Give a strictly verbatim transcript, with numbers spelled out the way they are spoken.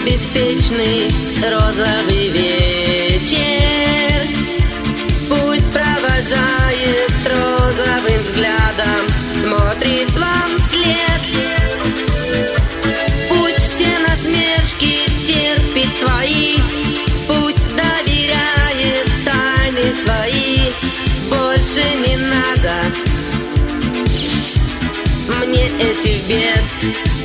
беспечный розовый вечер. Пусть провожает розовым взглядом, смотрит вам вслед. Пусть все насмешки терпит твои, пусть доверяет тайны свои. Больше не надо мне этих бед.